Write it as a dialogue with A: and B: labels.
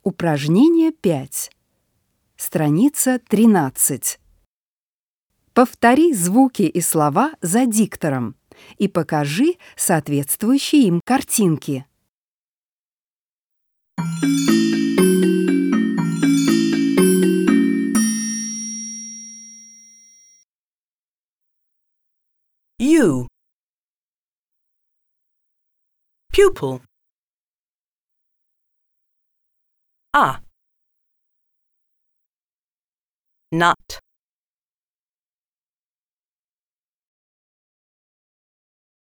A: Упражнение 5. Страница 13. Повтори звуки и слова за диктором и покажи соответствующие им картинки.
B: U. Pupil. A. Nut.